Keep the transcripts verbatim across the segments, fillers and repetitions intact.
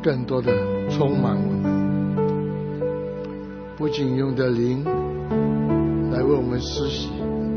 更多的充满我们，不仅用的灵来为我们施洗，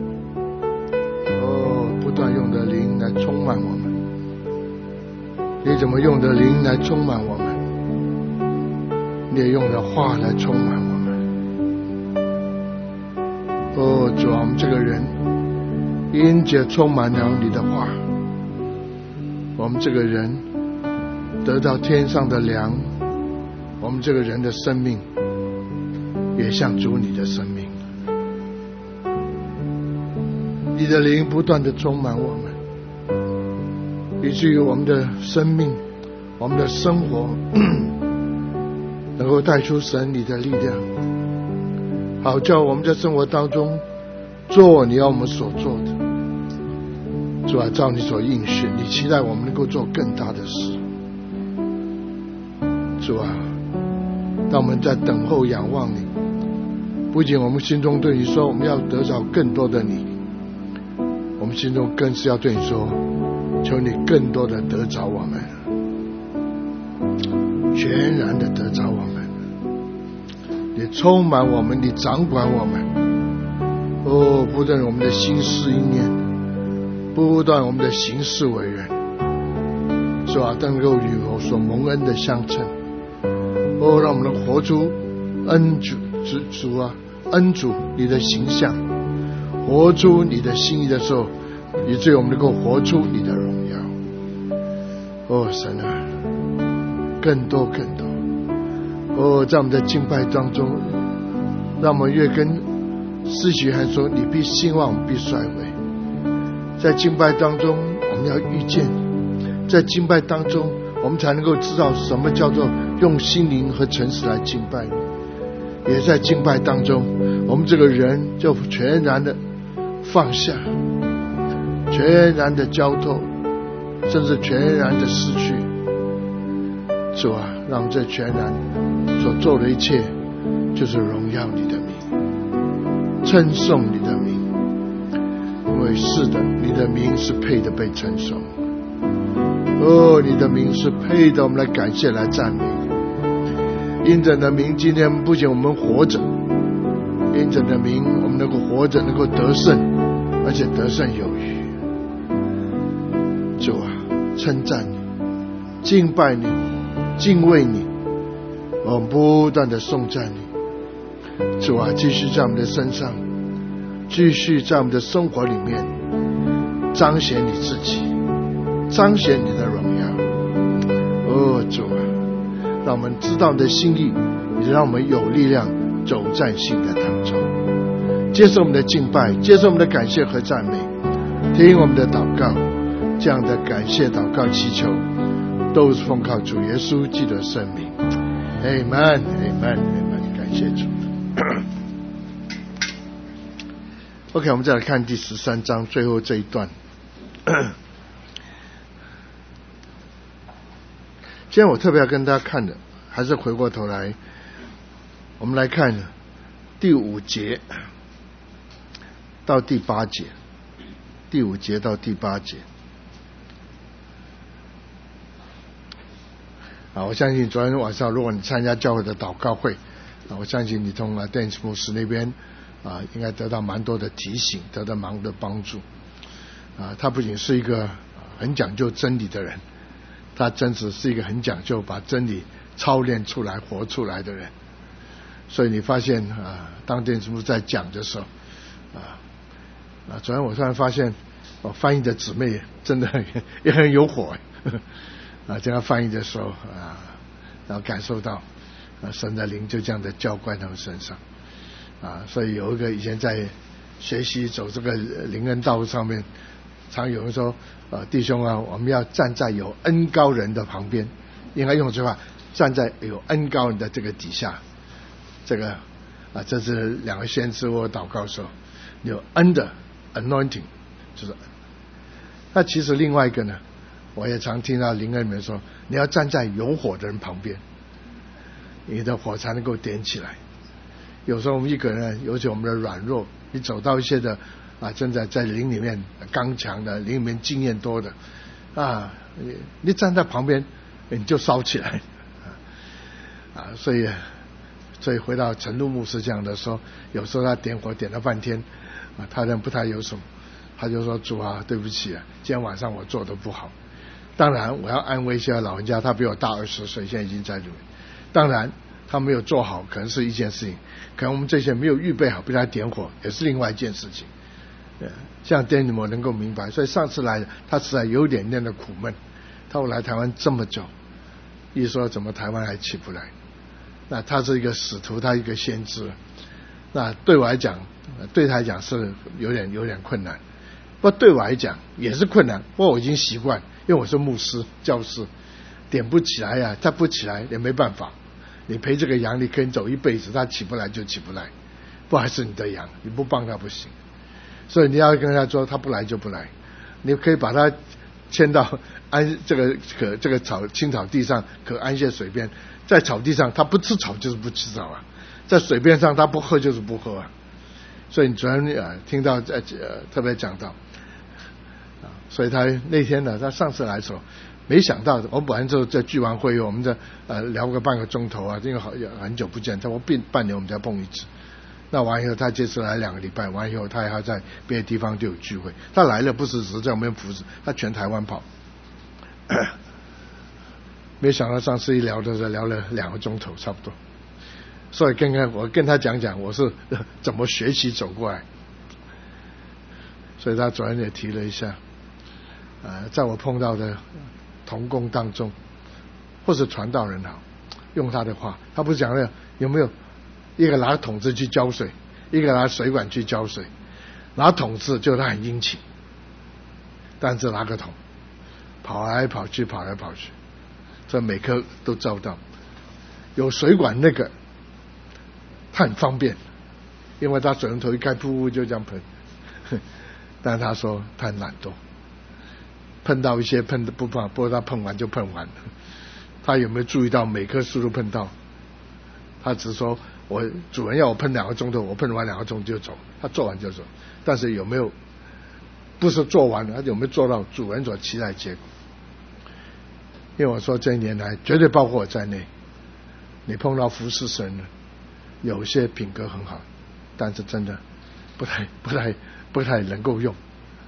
哦，不断用的灵来充满我们。你怎么用的灵来充满我们？你也用的话来充满我们。哦，主啊，我们这个人因着充满了你的话，我们这个人得到天上的粮，我们这个人的生命也像主你的生命。你的灵不断的充满我们，以至于我们的生命，我们的生活能够带出神你的力量，好叫我们在生活当中做你要我们所做的。主啊，照你所应许，你期待我们能够做更大的事。主啊，当我们在等候仰望你，不仅我们心中对你说我们要得着更多的你，我们心中更是要对你说，求你更多的得着我们，全然的得着我们，你充满我们，你掌管我们。哦，不断我们的心思意念，不断我们的行事为人，是吧？能够与我所蒙恩的相称。哦，让我们能活出恩主之主啊，恩主你的形象，活出你的心意的时候，以至于我们能够活出你的荣耀。哦，神啊，更多更多。哦，在我们的敬拜当中，让我们越跟施洗约翰说，你必兴旺，我们必衰微。在敬拜当中我们要遇见，在敬拜当中我们才能够知道什么叫做用心灵和诚实来敬拜你。也在敬拜当中，我们这个人就全然的放下，全然的交托，甚至全然的失去。主啊，让我们这全然所做的一切就是荣耀你的名，称颂你的名。因为是的，你的名是配的被称颂。哦，你的名是配的我们来感谢来赞美。因着你的名，今天不仅我们活着，因着你的名我们能够活着，能够得胜，而且得胜有余。主啊，称赞你，敬拜你，敬畏你，我们不断的颂赞你。主啊，继续在我们的身上，继续在我们的生活里面彰显你自己，彰显你的荣耀。哦，主啊，让我们知道你的心意，也让我们有力量走在新的当中。接受我们的敬拜，接受我们的感谢和赞美，听我们的祷告，这样的感谢祷告祈求都是奉靠主耶稣基督的圣名。 Amen Amen Amen， 感谢主。OK， 我们再来看第十三章最后这一段。今天我特别要跟大家看的，还是回过头来，我们来看第五节到第八节，第五节到第八节。啊，我相信昨天晚上如果你参加教会的祷告会，啊，我相信你从啊电子牧师那边啊，应该得到蛮多的提醒，得到蛮多的帮助。啊，他不仅是一个很讲究真理的人，他真只是一个很讲究把真理操练出来、活出来的人。所以你发现啊，当电子牧师在讲的时候，啊啊，昨天我突然发现，哦，翻译的姊妹真的也很有火。呵呵啊，这样翻译的时候啊，然后感受到啊，神的灵就这样的浇灌他们身上啊，所以有一个以前在学习走这个灵恩道路上面，常有人说，呃，弟兄啊，我们要站在有恩高人的旁边，应该用这句话，站在有恩高人的这个底下，这个啊，这是两个先知我祷告说，有恩的 anointing， 就是，那其实另外一个呢？我也常听到灵恩里面说，你要站在有火的人旁边，你的火才能够点起来。有时候我们一个人，尤其我们的软弱，你走到一些的啊，正在在灵里面刚强的，灵里面经验多的啊，你你站在旁边，你就烧起来啊，所以所以回到陈露牧师讲的说，有时候他点火点了半天啊，他人不太有什么，他就说主啊，对不起啊，今天晚上我做的不好。当然我要安慰一下老人家，他比我大二十岁，现在已经在里面。当然他没有做好可能是一件事情，可能我们这些没有预备好被他点火也是另外一件事情。这样电你们能够明白。所以上次来他实在有点点的苦闷，他来台湾这么久，一说怎么台湾还起不来，那他是一个使徒，他一个先知，那对我来讲对他来讲是有点有点困难，不过对我来讲也是困难，不过我已经习惯，因为我是牧师教师，点不起来呀、啊，他不起来也没办法，你陪这个羊你可以走一辈子，他起不来就起不来，不还是你的羊，你不帮他不行，所以你要跟他说他不来就不来，你可以把他牵到安这个可这个草青草地上可安歇水边，在草地上他不吃草就是不吃草啊，在水边上他不喝就是不喝啊，所以你昨天呃听到在呃特别讲到啊，所以他那天呢，他上次来的时候，没想到我本来就在聚完会我们在呃聊个半个钟头啊，因为好很久不见，他我半半年我们才碰一次。那完以后他这次来两个礼拜，完以后他还要在别的地方就有聚会，他来了不是只是在我们服侍，他全台湾跑。没想到上次一聊的时候聊了两个钟头差不多，所以刚刚我跟他讲讲我是怎么学习走过来，所以他昨天也提了一下，呃，在我碰到的同工当中，或者传道人好，用他的话，他不是讲了有没有一个拿桶子去浇水，一个拿水管去浇水，拿桶子就他很殷勤，但是拿个桶跑来跑去跑来跑去，这每颗都照到。有水管那个他很方便，因为他水龙头一开噗噗就这样喷，但他说他很懒惰，碰到一些碰的不怕，不过他碰完就碰完了。他有没有注意到每棵树都碰到？他只说我主人要我喷两个钟头，我喷完两个钟头就走，他做完就走。但是有没有不是做完了，他有没有做到主人所期待的结果？因为我说这一年来绝对包括我在内，你碰到服侍神的有些品格很好，但是真的不太不太不太能够用。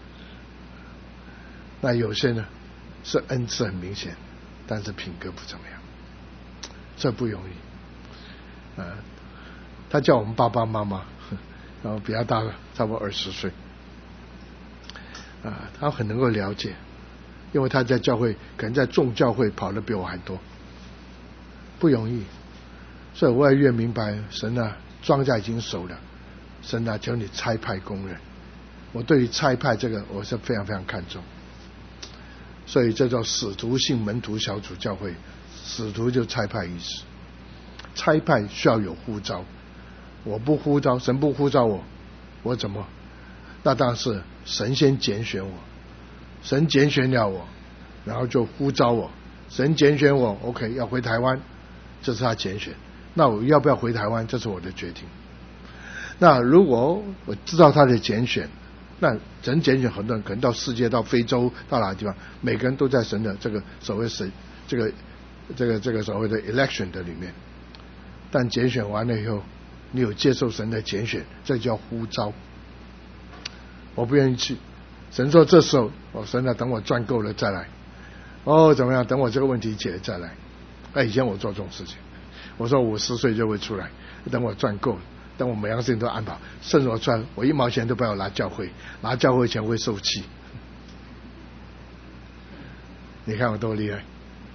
那有些呢是恩赐很明显，但是品格不怎么样，这不容易。呃，他叫我们爸爸妈妈，然后比他大差不多二十岁，啊、呃，他很能够了解，因为他在教会可能在众教会跑得比我还多，不容易。所以我也越明白神啊，庄稼已经熟了，神啊，求你差派工人。我对于差派这个我是非常非常看重，所以这叫使徒性门徒小组教会，使徒就差派意思。差派需要有呼召，我不呼召，神不呼召我，我怎么？那当然是神先拣选我，神拣选了我，然后就呼召我，神拣选我 OK 要回台湾，这是他拣选，那我要不要回台湾，这是我的决定。那如果我知道他的拣选，那神拣选很多人，可能到世界，到非洲，到哪个地方，每个人都在神的这个所谓神这个这个这个所谓的 election 的里面。但拣选完了以后，你有接受神的拣选，这叫呼召。我不愿意去，神说这时候，哦，神啊，等我赚够了再来。哦，怎么样？等我这个问题解了再来。哎，以前我做这种事情，我说五十岁就会出来，等我赚够了，等我每样事情都安排，甚至我赚，我一毛钱都不要拿教会，拿教会钱会受气。你看我多厉害！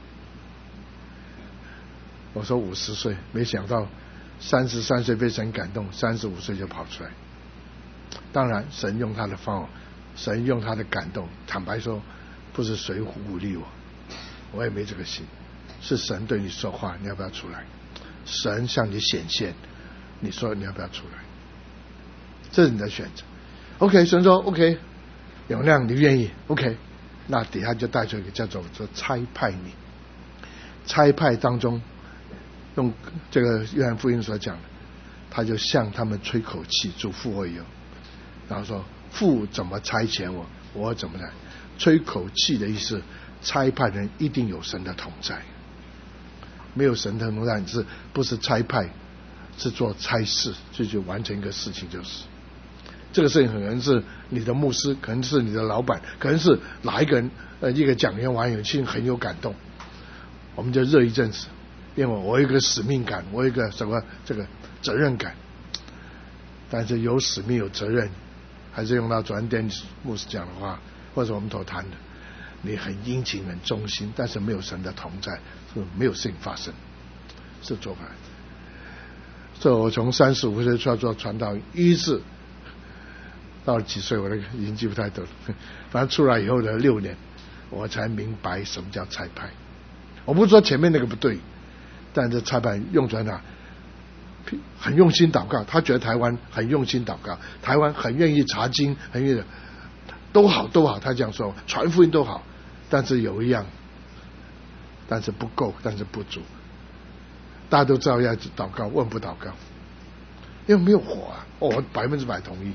我说五十岁，没想到三十三岁被神感动，三十五岁就跑出来。当然，神用他的方法，神用他的感动。坦白说，不是谁鼓励我，我也没这个心，是神对你说话，你要不要出来？神向你显现，你说你要不要出来？这是你的选择。OK， 神说 OK， 永亮你愿意 OK， 那底下就带出一个叫做做差派你，差派当中。用这个约翰福音所讲的，他就向他们吹口气，主复我有，然后说父怎么差遣我，我怎么来。吹口气的意思，差派人一定有神的同在， 没有神的同在，你是不是差派，是做差事，就去完成一个事情就是。这个事情可能是你的牧师，可能是你的老板，可能是哪一个人呃一个讲员完有心很有感动，我们就热一阵子，因为我有一个使命感，我有一个什么这个责任感。但是有使命有责任，还是用到昨天牧师讲的话，或者我们所谈的，你很殷勤很忠心，但是没有神的同在，是没有事情发生，是做不来的。所以我从三十五岁出来做传道，一是到了几岁我那个已经记不太得了，反正出来以后的六年，我才明白什么叫差派。我不是说前面那个不对，但是差派用出来呢，很用心祷告，他觉得台湾很用心祷告，台湾很愿意查经，很愿意都好都好，他这样说，传福音都好，但是有一样，但是不够，但是不足。大家都知道要祷告，问不祷告，因为没有火啊！哦，我百分之百同意。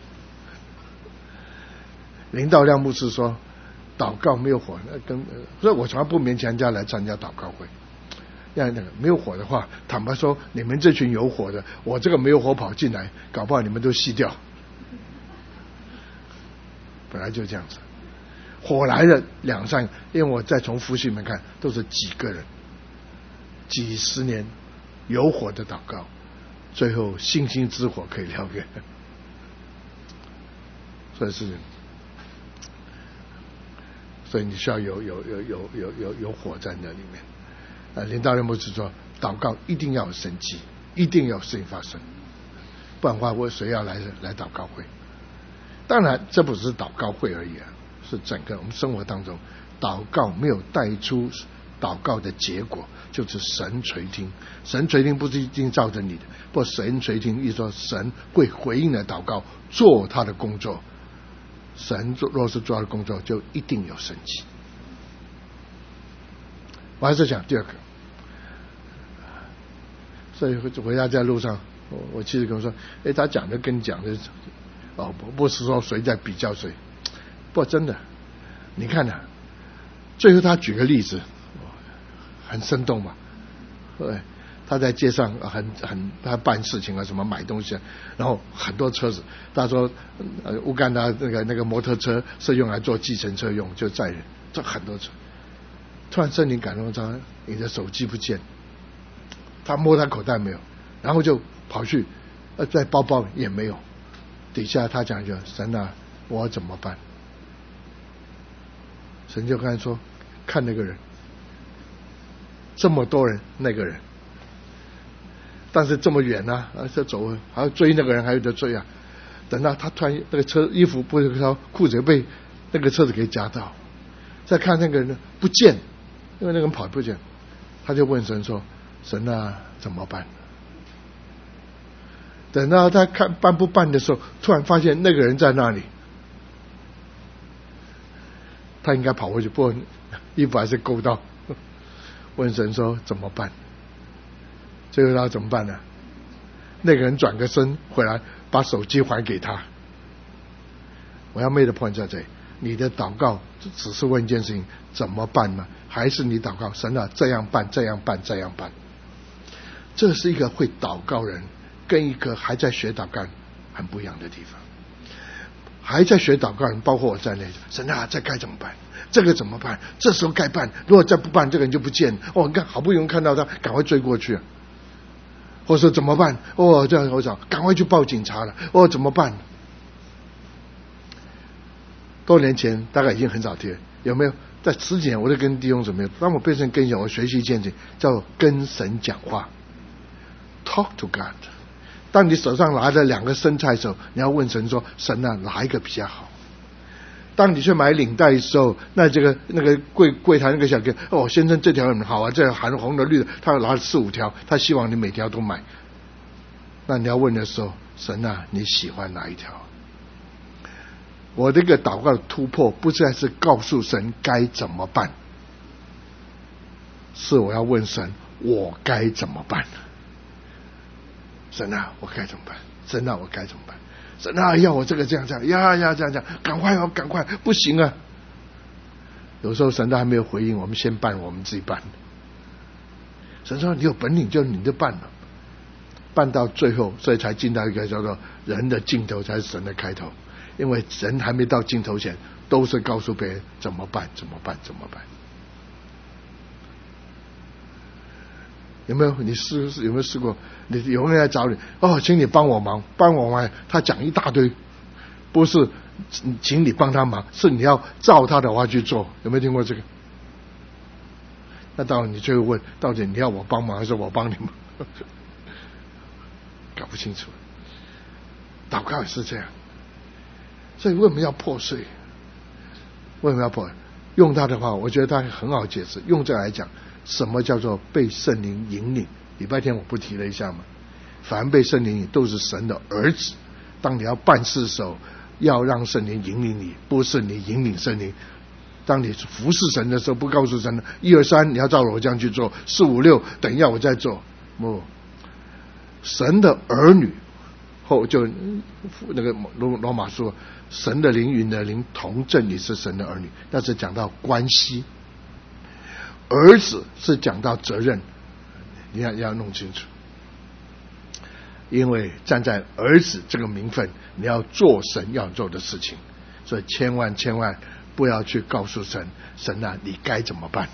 林道亮牧师说，祷告没有火，那跟所以我从来不勉强人家来参加祷告会。要那个没有火的话，坦白说，你们这群有火的，我这个没有火跑进来，搞不好你们都熄掉。本来就这样子，火来了两三个，因为我再从复习里面看，都是几个人，几十年有火的祷告，最后星星之火可以燎原。所以是，所以你需要有有有有有有有火在那里面。呃，林道亮牧师说，祷告一定要有神迹，一定要有事情发生，不然的话，我谁要来来祷告会？当然，这不是祷告会而已啊，是整个我们生活当中，祷告没有带出祷告的结果，就是神垂听。神垂听不是一定照着你的，不，神垂听意思说神会回应的祷告，做他的工作。神做若是做他的工作，就一定有神迹。我还是讲第二个，所以回家在路上，我我妻子跟我说：“哎，他讲的跟你讲的，哦，不不是说谁在比较谁，不真的，你看呐、啊，最后他举个例子，很生动嘛，对，他在街上很很他办事情啊，什么买东西啊，然后很多车子，他说，呃，乌干达那个那个摩托车是用来做计程车用，就载人，这很多车。”突然圣灵感动他，你的手机不见，他摸他口袋没有，然后就跑去，呃，在包包也没有，底下他讲就神啊，我怎么办？神就跟他说，看那个人，这么多人，那个人，但是这么远啊，啊，这走还要追那个人，还有得追啊。等到他突然那个车衣服不是他裤子被那个车子给夹到，再看那个人呢不见。因为那个人跑不见，他就问神说：“神啊，怎么办？”等到他看办不办的时候，突然发现那个人在那里，他应该跑回去，不过衣服还是勾到。问神说：“怎么办？”最后他怎么办呢？那个人转个身回来，把手机还给他。我要make的 point 在这里。你的祷告只是问一件事情怎么办吗？还是你祷告神啊这样办这样办这样办？这是一个会祷告人跟一个还在学祷告人很不一样的地方。还在学祷告人包括我在内，神啊这该怎么办？这个怎么办？这时候该办，如果再不办这个人就不见了。哦，你看好不容易看到他，赶快追过去啊。或者说怎么办？哦，这样我想赶快去报警察了。哦，怎么办？多年前大概已经很少听，有没有？在十几年我就跟弟兄姊妹，当我变成跟小我学习见证，叫跟神讲话 ，talk to God。当你手上拿着两个生菜的时候，你要问神说：神啊，哪一个比较好？当你去买领带的时候，那这个那个柜柜台那个小哥，哦，先生这条很好啊，这含红的绿的，他拿了四五条，他希望你每条都买。那你要问的时候，神啊，你喜欢哪一条？我这个祷告的突破，不再是告诉神该怎么办，是我要问神，我该怎么办？神啊，我该怎么办？神啊，我该怎么办？神啊，要我这个这样这样，呀呀这样这样，赶快哦，赶快，不行啊！有时候神都还没有回应，我们先办，我们自己办。 神说你有本领就你就办了，办到最后，所以才进到一个叫做人的尽头才是神的开头。因为人还没到尽头前，都是告诉别人怎么办怎么办怎么办。有没有你试有没有试过？你有人来找你，哦，请你帮我忙，帮我忙，他讲一大堆，不是请你帮他忙，是你要照他的话去做。有没有听过这个？那到你最后问，到底你要我帮忙还是我帮你忙？搞不清楚。祷告也是这样，所以为什么要破碎？为什么要破碎？用他的话，我觉得他很好解释。用这来讲，什么叫做被圣灵引领？礼拜天我不提了一下吗？凡被圣灵引领都是神的儿子。当你要办事的时候，要让圣灵引领你，不是你引领圣灵。当你服侍神的时候，不告诉神一二三，你要照我这样去做，四五六等一下我再做。不，神的儿女后就那个罗罗马说，神的灵与你的灵同证你是神的儿女，那是讲到关系。儿子是讲到责任，你要要弄清楚。因为站在儿子这个名分，你要做神要做的事情，所以千万千万不要去告诉神，神啊，你该怎么办？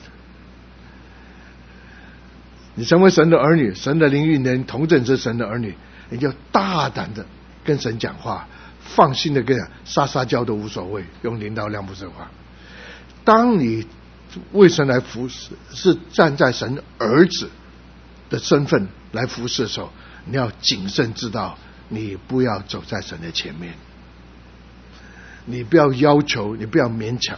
你成为神的儿女，神的灵与你同证是神的儿女，你就大胆的跟神讲话，放心的跟人撒撒娇都无所谓，用领导量不是话。当你为神来服侍，是站在神儿子的身份来服侍的时候，你要谨慎知道，你不要走在神的前面，你不要要求，你不要勉强。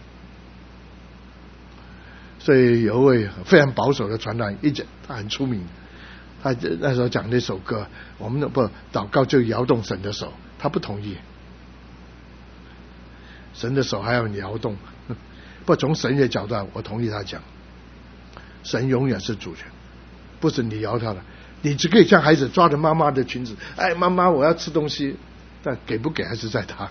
所以有一位非常保守的传道人，一讲他很出名，他那时候讲那首歌，我们不祷告就摇动神的手，他不同意，神的手还要你摇动。不，从神的角度，我同意他讲，神永远是主权，不是你摇他的。你只可以像孩子抓着妈妈的裙子，哎，妈妈我要吃东西，但给不给还是在他。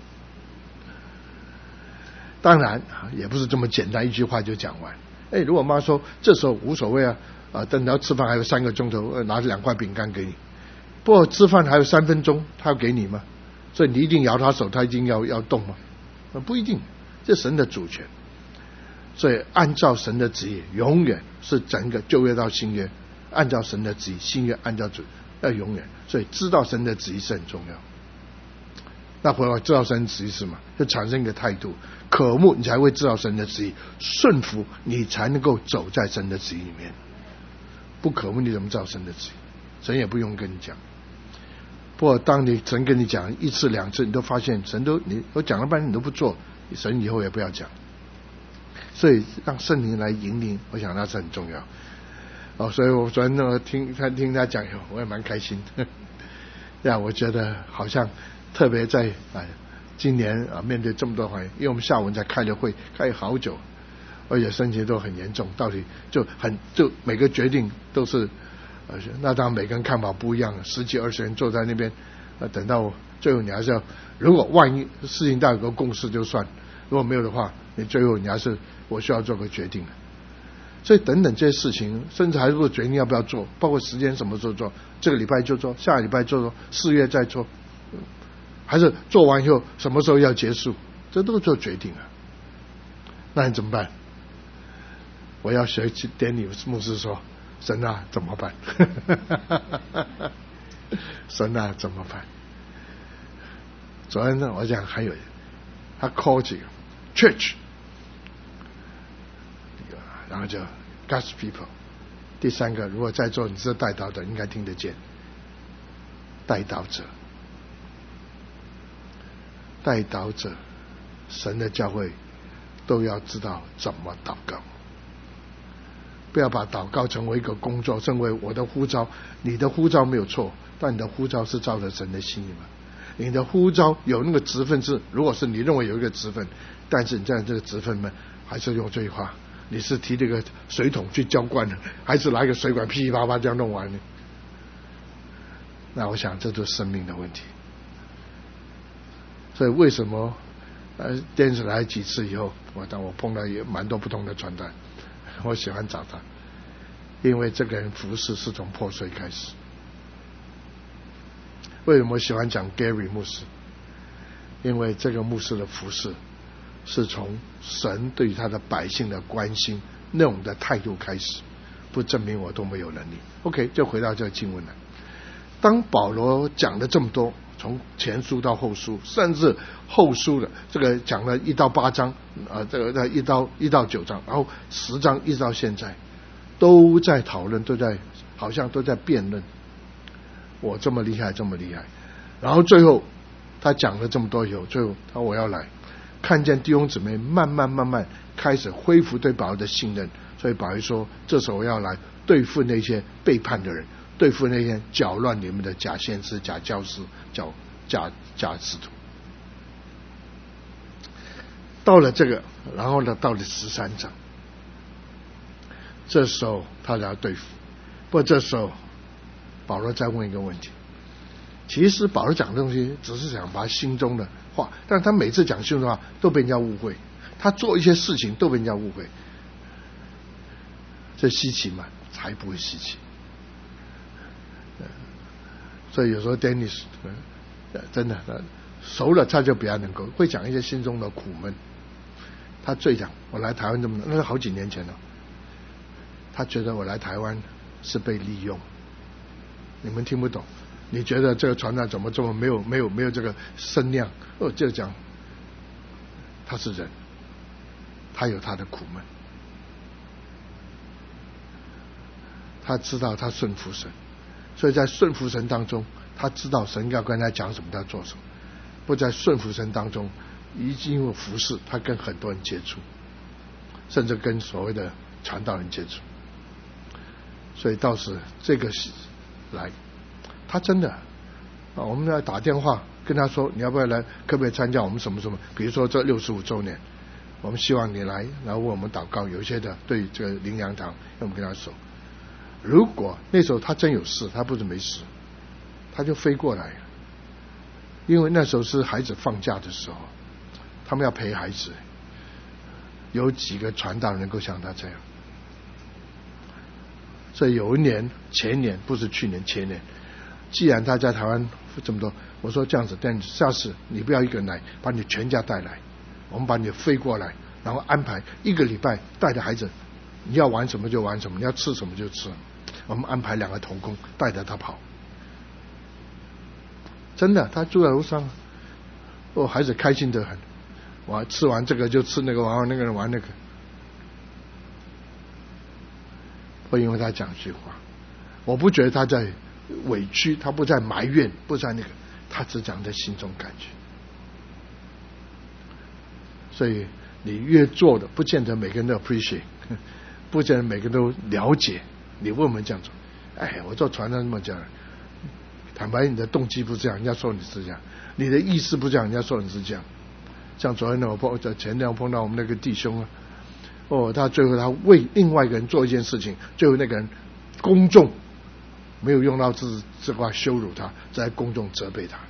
当然也不是这么简单一句话就讲完。哎，如果妈说这时候无所谓啊，啊，等到吃饭还有三个钟头，拿着两块饼干给你，不过吃饭还有三分钟，他要给你吗？所以你一定摇他手，他一定要要动吗？不一定，这神的主权。所以按照神的旨意，永远是整个旧约到新约，按照神的旨意，新约按照主要永远。所以知道神的旨意是很重要。那回来知道神的旨意是什么？就产生一个态度，渴慕你才会知道神的旨意，顺服你才能够走在神的旨意里面。不渴慕你怎么知道神的旨意？神也不用跟你讲。不过当你神跟你讲一次两次，你都发现神都你我讲了半天你都不做，神以后也不要讲。所以让圣灵来引领，我想那是很重要。哦，所以我昨天呢听他听他讲以后，我也蛮开心。呀，我觉得好像特别在哎今年啊面对这么多环境，因为我们下午才开了会，开了好久，而且身体都很严重，到底就很就每个决定都是，呃，那当然每个人看法不一样，十几二十人坐在那边，呃，等到最后你还是要，如果万一事情大有个共识就算，如果没有的话，你最后你还是我需要做个决定。所以等等这些事情，甚至还是做决定要不要做，包括时间什么时候做，这个礼拜就做，下个礼拜做做，四月再做，还是做完以后什么时候要结束，这都做决定啊。那你怎么办？我要学去典礼牧师说，神啊怎么办？神啊怎么办？昨天呢我讲还有他 call 几个 church， 然后就 God's people。 第三个，如果在座你是带导的应该听得见，带导者，带导者，神的教会都要知道怎么祷告，不要把祷告成为一个工作，成为我的呼召。你的呼召没有错，但你的呼召是照着神的心意吗？你的呼召有那个职分是，如果是你认为有一个职分，但是你在这个职分呢，还是用这句话，你是提这个水桶去浇灌的，还是拿一个水管噼里啪啪这样弄完呢？那我想这就是生命的问题。所以为什么呃电视来几次以后，我当我碰到也蛮多不同的传单，我喜欢找他。 因为这个人服侍是从破碎开始。为什么我喜欢讲 Gary 牧师？因为这个牧师的服侍是从神对于他的百姓的关心那种的态度开始，不证明我都没有能力。 OK， 就回到这个经文了。当保罗讲了这么多，从前书到后书，甚至后书的这个讲了一到八章，呃，这个一到一到九章，然后十章一直到现在，都在讨论，都在好像都在辩论，我这么厉害，这么厉害。然后最后他讲了这么多以后，最后他说我要来，看见弟兄姊妹慢慢慢慢开始恢复对保罗的信任，所以保罗说，这时候我要来对付那些背叛的人，对付那些搅乱你们的假先知、假教师、假假假使徒。到了这个，然后呢，到了十三章，这时候他来对付。不过这时候保罗再问一个问题，其实保罗讲的东西只是想把他心中的话，但是他每次讲心中的话都被人家误会，他做一些事情都被人家误会，这稀奇吗？才不会稀奇。所以有时候 Dennis 真的熟了，他就比较能够会讲一些心中的苦闷。他最讲我来台湾这么那是好几年前了，他觉得我来台湾是被利用，你们听不懂，你觉得这个传道怎么这么没有没有没有这个声量？哦，就讲他是人，他有他的苦闷，他知道他顺服神，所以在顺服神当中，他知道神要跟他讲什么，他做什么。不在顺服神当中，已经有服侍，他跟很多人接触，甚至跟所谓的传道人接触。所以到时这个来，他真的啊，我们要打电话跟他说，你要不要来，可不可以参加我们什么什么？比如说这六十五周年，我们希望你来，然后为我们祷告。有一些的对这个灵粮堂，我们跟他说，如果那时候他真有事，他不是没事，他就飞过来了。因为那时候是孩子放假的时候，他们要陪孩子，有几个传道能够像他这样。所以有一年，前年不是去年，前年，既然他在台湾这么多，我说这样子，但下次你不要一个人来，把你全家带来，我们把你飞过来，然后安排一个礼拜带着孩子，你要玩什么就玩什么，你要吃什么就吃，我们安排两个同工带着他跑。真的，他住在楼上，哦，孩子开心得很，我吃完这个就吃那个，玩完那个人玩那个。会因为他讲句话，我不觉得他在委屈，他不在埋怨，不在那个，他只讲在心中感觉。所以你越做的，不见得每个人都 appreciate， 不见得每个人都了解。你问我们这样做，哎，我做传道那么讲。坦白，你的动机不这样，人家说你是这样；你的意思不这样，人家说你是这样。像昨天呢，我碰在前天碰到我们那个弟兄啊，哦，他最后他为另外一个人做一件事情，最后那个人公众没有用到这这话羞辱他，在公众责备他。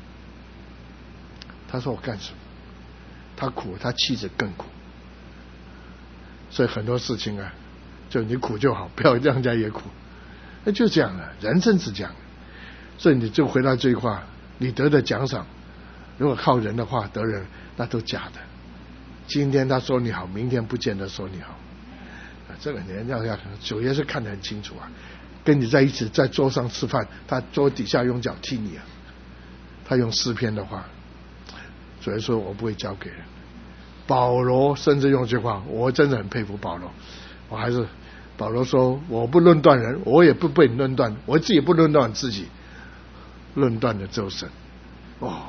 他说我干什么？他苦，他妻子更苦。所以很多事情啊，就你苦就好，不要让人家也苦。那就这样了，人生是这样。所以你就回到这句话，你得的奖赏，如果靠人的话得人，那都假的。今天他说你好，明天不见得说你好。啊，这个人要要主耶稣看得很清楚啊，跟你在一起在桌上吃饭，他桌底下用脚踢你啊。他用诗篇的话，主耶稣说我不会交给人。保罗甚至用这句话，我真的很佩服保罗。我还是保罗说，我不论断人，我也不被你论断，我自己也不论断自己。论断的只有神。哦，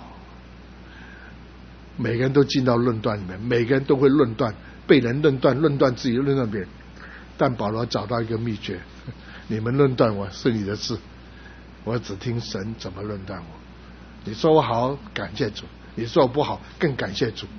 每个人都进到论断里面，每个人都会论断，被人论断，论断自己，论断别人。但保罗找到一个秘诀，你们论断我是你的事，我只听神怎么论断我。你说我好，感谢主；你说我不好，更感谢主。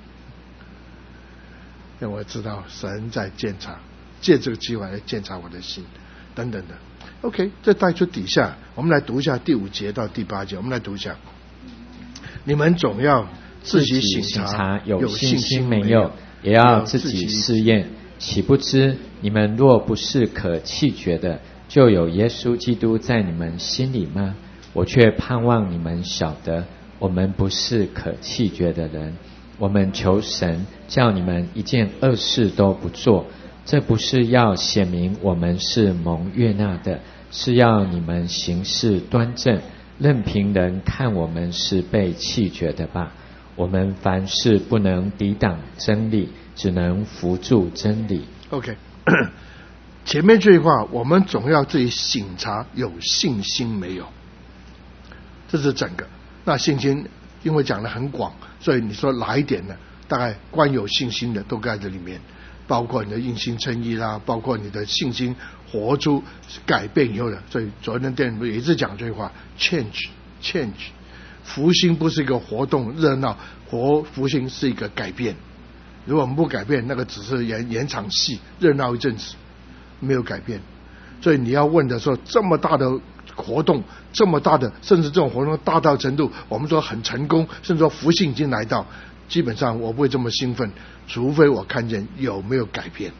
因为我知道神在监察，借这个机会来监察我的心，等等的。OK， 这带出底下，我们来读一下第五节到第八节。我们来读一下：你们总要自己省察， 有信心没有，也要自己试验。 岂不知你们若不是可弃绝的，就有耶稣基督在你们心里吗？我却盼望你们晓得，我们不是可弃绝的人。我们求神叫你们一件恶事都不做，这不是要显明我们是蒙悦纳的，是要你们行事端正，任凭人看我们是被弃绝的吧。我们凡事不能抵挡真理，只能扶助真理。 OK 前面这句话，我们总要自己省察有信心没有，这是整个。那信心因为讲得很广，所以你说哪一点呢？大概关有信心的都在这里面，包括你的因信称义啦，包括你的信心活出改变以后的。所以昨天店里也一直讲这句话 change change， 复兴不是一个活动热闹，活复兴是一个改变。如果我们不改变，那个只是演演场戏，热闹一阵子，没有改变。所以你要问的时候，这么大的活动，这么大的，甚至这种活动大到程度，我们说很成功，甚至说福星已经来到，基本上我不会这么兴奋，除非我看见有没有改变。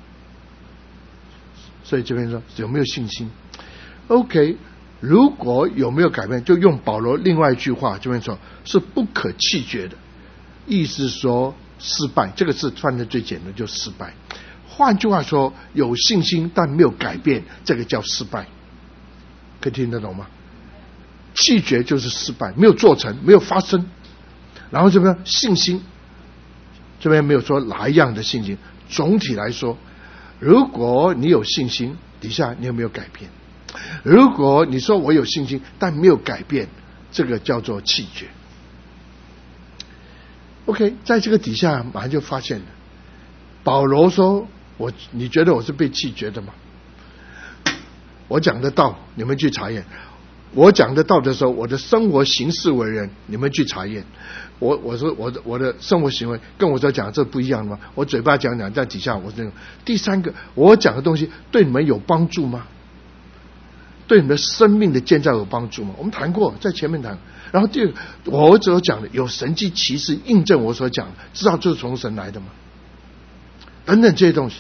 所以这边说有没有信心 ？OK， 如果有没有改变，就用保罗另外一句话，这边说是不可弃绝的，意思说失败，这个字翻得最简单，就失败。换句话说，有信心但没有改变，这个叫失败。可以听得懂吗？弃绝就是失败，没有做成，没有发生。然后这边信心，这边没有说哪一样的信心。总体来说，如果你有信心，底下你有没有改变？如果你说我有信心但没有改变，这个叫做弃绝。OK， 在这个底下马上就发现了，保罗说我你觉得我是被弃绝的吗？我讲的道你们去查验，我讲的道的时候，我的生活行事为人你们去查验。我我说我的我的生活行为跟我所讲的这不一样吗？我嘴巴讲讲，在底下我是那个。第三个，我讲的东西对你们有帮助吗？对你们生命的建造有帮助吗？我们谈过，在前面谈。然后第二个，我所讲的有神迹奇事印证我所讲的，知道这是从神来的吗？等等这些东西，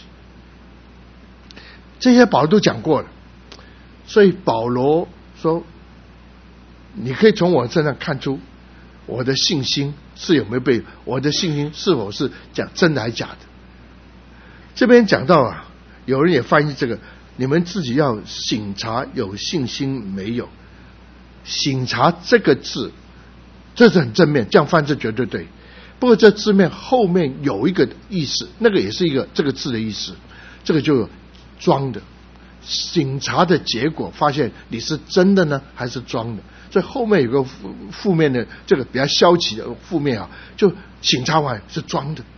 这些保罗都讲过了。所以保罗说，你可以从我身上看出我的信心是有没有被，我的信心是否是讲真的还是假的。这边讲到啊，有人也翻译这个，你们自己要省察有信心没有。省察这个字，这是很正面，这样翻是绝对对。不过这字面后面有一个意思，那个也是一个这个字的意思，这个就有装的。省察的结果发现你是真的呢还是装的，所以后面有个负负面的，这个比较消极的负面啊，就省察完是装的。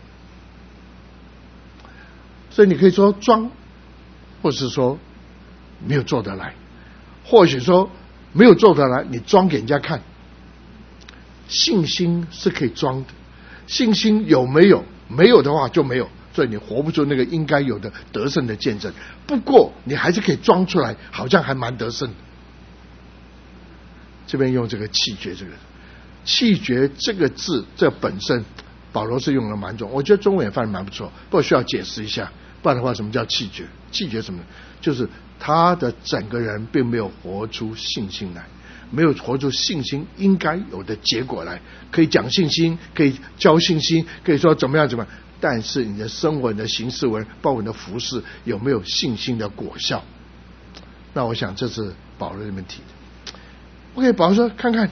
所以你可以说装，或是说没有做得来，或许说没有做得来你装给人家看。信心是可以装的，信心有没有？没有的话就没有，所以你活不出那个应该有的得胜的见证。不过你还是可以装出来，好像还蛮得胜的。这边用这个弃绝，这个弃绝这个字，这本身保罗是用的蛮重，我觉得中文也翻得蛮不错，不过需要解释一下。不然的话，什么叫弃绝？弃绝什么？就是他的整个人并没有活出信心来，没有活出信心应该有的结果来。可以讲信心，可以教信心，可以说怎么样怎么样，但是你的生活、你的行事为人，包括你的服事，有没有信心的果效？那我想这是保罗这边提的。OK， 保罗说看看，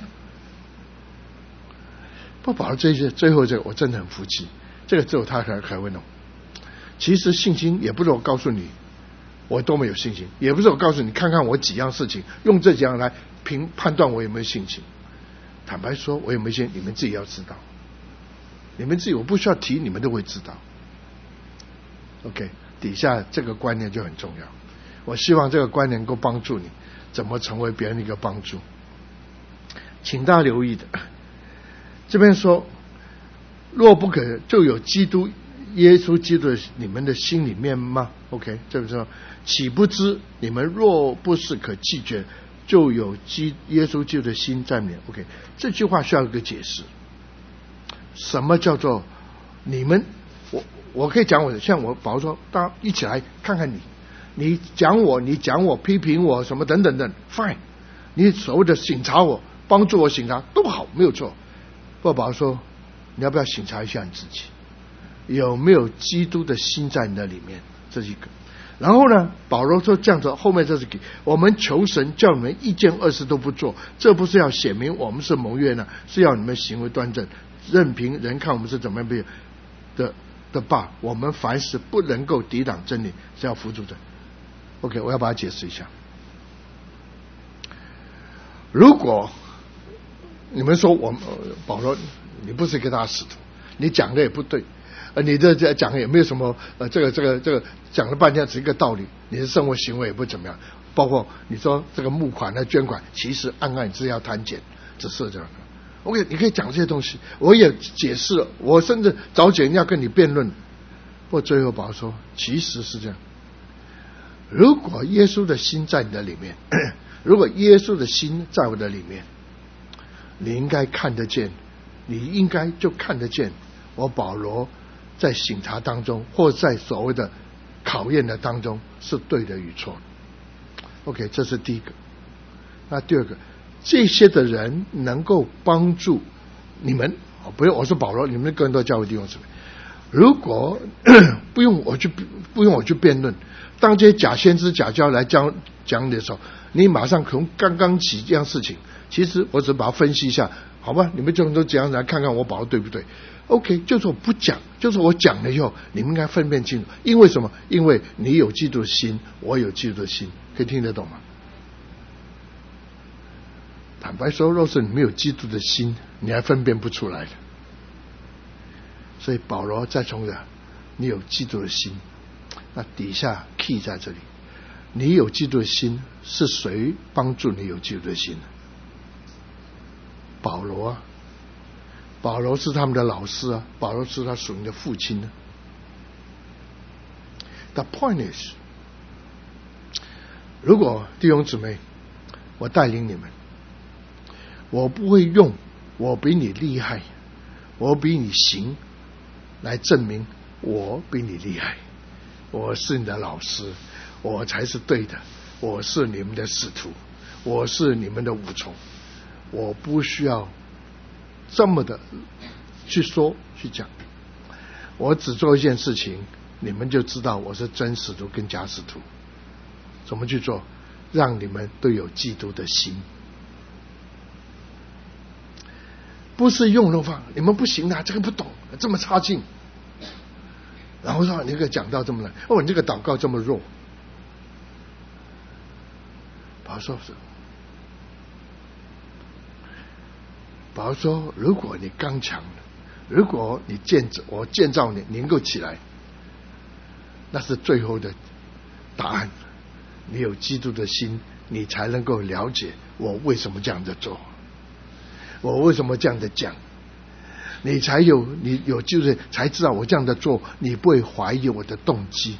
不，保罗这些最后这个我真的很服气，这个只有他才才会弄。其实信心也不是我告诉你我多么有信心，也不是我告诉你看看我几样事情，用这几样来评判断我有没有信心。坦白说，我有没有信心，你们自己要知道。你们自己我不需要提，你们都会知道。OK， 底下这个观念就很重要。我希望这个观念能够帮助你怎么成为别人的一个帮助。请大家留意的，这边说若不可就有基督耶稣基督你们的心里面吗 ？OK， 这边说岂不知你们若不是可弃绝，就有基耶稣基督的心在里面。OK， 这句话需要一个解释。什么叫做你们？我我可以讲我，像我保罗说，大家一起来看看你，你讲我，你讲我，批评我什么等等等 ，fine， 你所谓的审查我，帮助我审查都好，没有错。不过保罗说，你要不要审查一下你自己，有没有基督的心在你的里面？这是一个。然后呢，保罗说这样子，后面这是给我们求神叫你们一件恶事都不做，这不是要显明我们是盟约呢，是要你们行为端正，任凭人看我们是怎么样被的的罢，我们凡事不能够抵挡真理，是要服主的。OK， 我要把它解释一下。如果你们说我们保罗，你不是一个大使徒，你讲的也不对。呃，你这这讲也没有什么，呃，这个这个这个讲了半天只是一个道理，你的生活行为也不怎么样。包括你说这个募款呢、捐款，其实暗暗是要贪钱，只是这样的。OK， 你可以讲这些东西，我也解释了，我甚至找简要跟你辩论。不过最后保罗说，其实是这样。如果耶稣的心在你的里面，如果耶稣的心在我的里面，你应该看得见，你应该就看得见我保罗在审查当中，或在所谓的考验的当中是对的与错。OK， 这是第一个。那第二个，这些的人能够帮助你们，不用我说保罗，你们个人都教会弟兄姊妹。如果不用我去不用我去辩论，当这些假先知假教来讲讲你的时候，你马上从刚刚起这样事情，其实我只把它分析一下，好吧？你们就都这样来看看我保罗对不对 ？OK， 就是我不讲，就是我讲了以后，你们应该分辨清楚。因为什么？因为你有基督的心，我有基督的心，可以听得懂吗？坦白说，若是你没有基督的心，你还分辨不出来的。所以保罗再重讲，你有基督的心，那底下 key 在这里，你有基督的心，是谁帮助你有基督的心？保罗啊，保罗是他们的老师啊，保罗是他属灵的父亲呢、啊。The point is， 如果弟兄姊妹，我带领你们，我不会用我比你厉害，我比你行来证明我比你厉害，我是你的老师，我才是对的，我是你们的使徒，我是你们的武从，我不需要这么的去说去讲，我只做一件事情，你们就知道我是真使徒跟假使徒。怎么去做？让你们都有基督的心，不是用的话，你们不行啊，这个不懂，这么差劲。然后说你这个讲道这么难，哦，你这个祷告这么弱。保罗说是，保罗说，如果你刚强，如果你建造我建造你，你能够起来，那是最后的答案。你有基督的心，你才能够了解我为什么这样的做，我为什么这样的讲，你才有你有就是才知道我这样的做，你不会怀疑我的动机。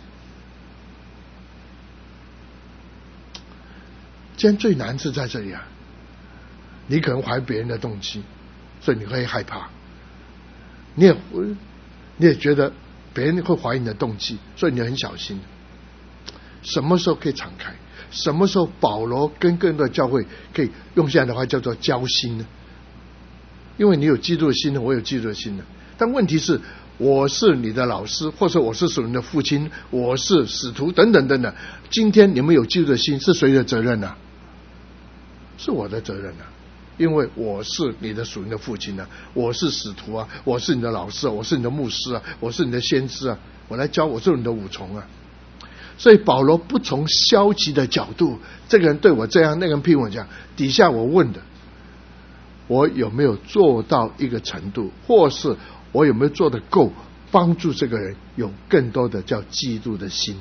今天最难是在这里啊，你可能怀疑别人的动机，所以你会害怕，你也你也觉得别人会怀疑你的动机，所以你很小心。什么时候可以敞开？什么时候保罗跟更多的教会可以用现在的话叫做交心呢？因为你有基督的心，我有基督的心呢。但问题是，我是你的老师，或者我是属你的父亲，我是使徒等等等等。今天你们有基督的心，是谁的责任呢、啊？是我的责任啊！因为我是你的属灵的父亲啊，我是使徒啊，我是你的老师啊，我是你的牧师啊，我是你的先知啊，我来教，我是你的武从啊。所以保罗不从消极的角度，这个人对我这样，那个人批评我这样，底下我问的，我有没有做到一个程度，或是我有没有做得够，帮助这个人有更多的叫基督的心，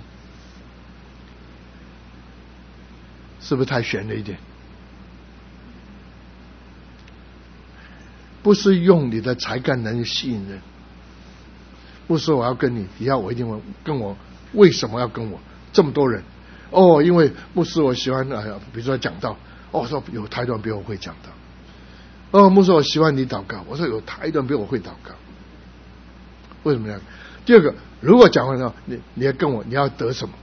是不是太悬了一点？不是用你的才干能吸引人，不是我要跟你，底下我一定会跟我。为什么要跟我这么多人？哦，因为牧师我喜欢，哎呀，比如说讲道，哦，说有太多人比我会讲道。哦，牧师我喜欢你祷告，我说有太多人比我会祷告。为什么呢？ 第二个，如果讲完了，你你要跟我，你要得什么？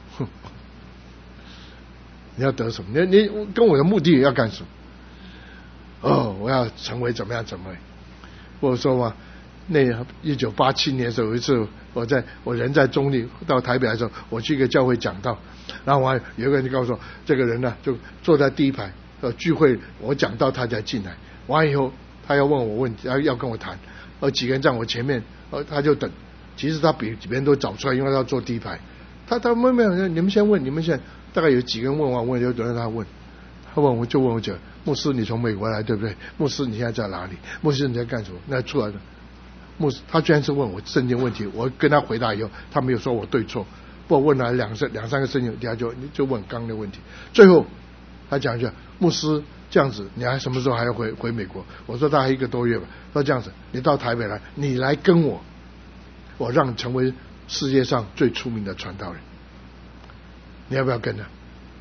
你要得什么？你你跟我的目的要干什么？哦，我要成为怎么样怎么样？或者说嘛，那一九八七年的时候，有一次我在我人在中立到台北的时候，我去一个教会讲道，然后我还有一个人就告诉我，这个人呢就坐在第一排，呃聚会我讲到他才进来，完了以后他要问我问题，要要跟我谈，呃几个人在我前面，呃他就等，其实他比别人都早出来，因为他要坐第一排，他他没没有，你们先问，你们先，大概有几个人问完问就轮到他问。他问我就问我讲，牧师你从美国来对不对？牧师你现在在哪里？牧师你在干什么？那出来的牧师他居然是问我圣经问题，我跟他回答以后，他没有说我对错，不过问了两三两三个圣经，底下就就问刚的问题，最后他讲一句，牧师这样子，你还什么时候还要回回美国？我说大概一个多月吧。说这样子，你到台北来，你来跟我，我让你成为世界上最出名的传道人，你要不要跟他？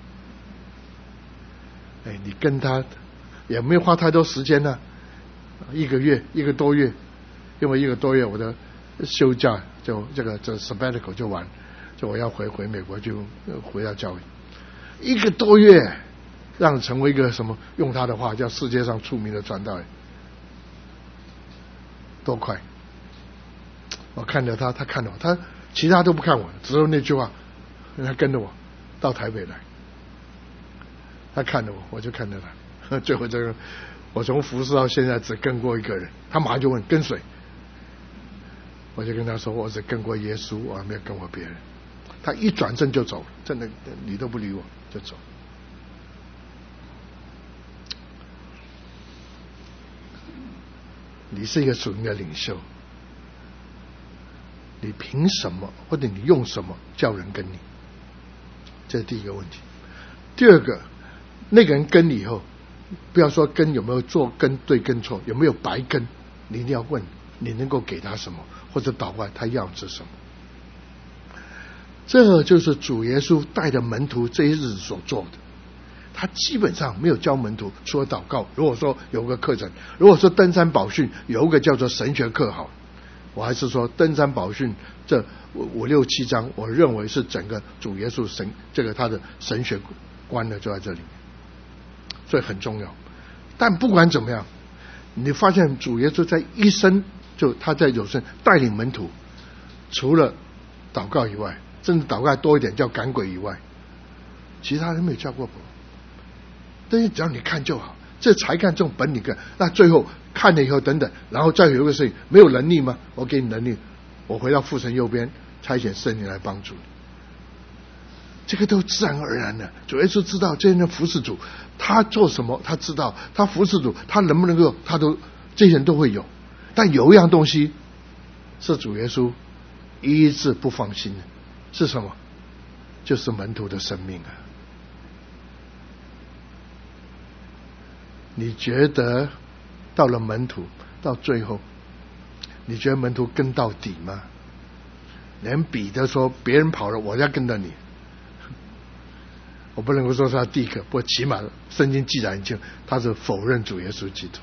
哎，你跟他也没有花太多时间呢、啊，一个月一个多月，因为一个多月我的休假就这个这 sabbatical 就完，就我要回回美国就回到教会，一个多月让成为一个什么？用他的话叫世界上出名的传道人，多快！我看着他，他看着我，他其他都不看我，只有那句话，他跟着我到台北来。他看着我，我就看着他。最后这个，我从服侍到现在只跟过一个人，他马上就问跟谁，我就跟他说我只跟过耶稣，我还没有跟过别人。他一转身就走了，真的理都不理我就走。你是一个属灵的领袖，你凭什么或者你用什么叫人跟你？这是第一个问题。第二个，那个人跟你以后，不要说跟有没有做跟对跟错，有没有白跟，你一定要问你能够给他什么，或者祷告他要的是什么。这就是主耶稣带着门徒这一日子所做的。他基本上没有教门徒除了祷告，如果说有个课程，如果说登山宝训有一个叫做神学课好，我还是说登山宝训这五六七章，我认为是整个主耶稣神这个他的神学观呢就在这里，所以很重要。但不管怎么样，你发现主耶稣在一生就他在有生带领门徒，除了祷告以外，甚至祷告多一点叫赶鬼以外，其他人没有教过我。但是只要你看就好，这才看这种本领。那最后看了以后等等，然后再有一个事情，没有能力吗？我给你能力，我回到父神右边，差遣圣灵来帮助你。这个都自然而然的。主耶稣知道这些人服侍主，他做什么他知道，他服侍主他能不能够，他都这些人都会有。但有一样东西是主耶稣一直不放心的，是什么？就是门徒的生命啊。你觉得到了门徒到最后，你觉得门徒跟到底吗？连彼得说别人跑了我要跟着你，我不能够说是他第一个，不过起码圣经记载很清楚，他是否认主耶稣基督。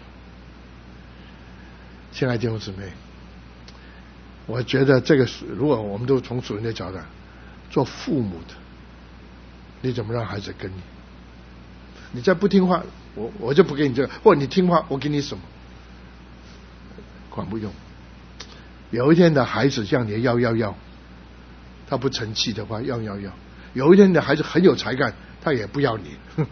亲爱的弟兄姊妹，我觉得这个如果我们都从属灵的角度，做父母的，你怎么让孩子跟你？你再不听话，我我就不给你这个，或者你听话，我给你什么？管不用。有一天的孩子向你要要要，他不成器的话要要要。有一天的孩子很有才干，他也不要你。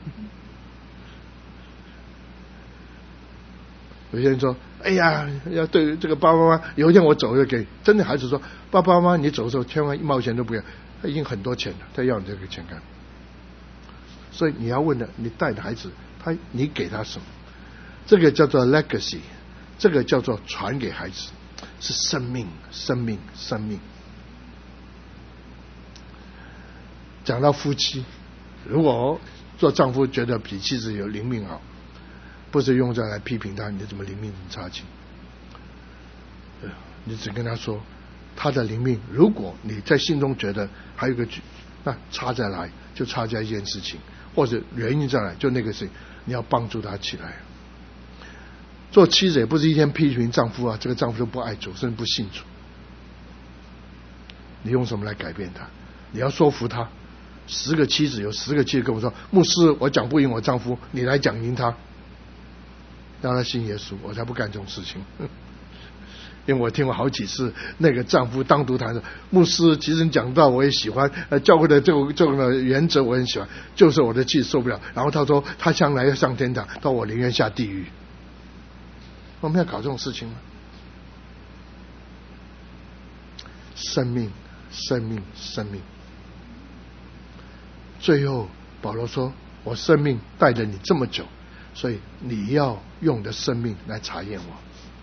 有些人说：“哎呀，要对这个爸爸妈妈，有一天我走就给。”真的孩子说：“爸爸妈妈，你走的时候千万一毛钱都不要。”他已经很多钱了，他要你这个钱干。所以你要问的，你带的孩子，他你给他什么？这个叫做 legacy， 这个叫做传给孩子，是生命，生命，生命。讲到夫妻，如果做丈夫觉得比妻子有灵命好，不是用这来批评他，你怎么灵命差劲？你只跟他说，他的灵命，如果你在心中觉得还有个，那差在哪里？就差在一件事情。或者原因在哪，就那个事情，你要帮助他起来。做妻子也不是一天批评丈夫啊，这个丈夫就不爱主，甚至不信主。 你用什么来改变他？你要说服他。十个妻子有十个妻子跟我说，牧师，我讲不赢我丈夫，你来讲赢他，让他信耶稣，我才不干这种事情。因为我听过好几次，那个丈夫单独谈说，牧师，其实你讲道我也喜欢，呃，教会的这种这种的原则我很喜欢，就是我的妻子受不了。然后他说，他将来要上天堂，到我宁愿下地狱。我们要搞这种事情吗？生命，生命，生命。最后保罗说，我生命带着你这么久，所以你要用你的生命来查验我。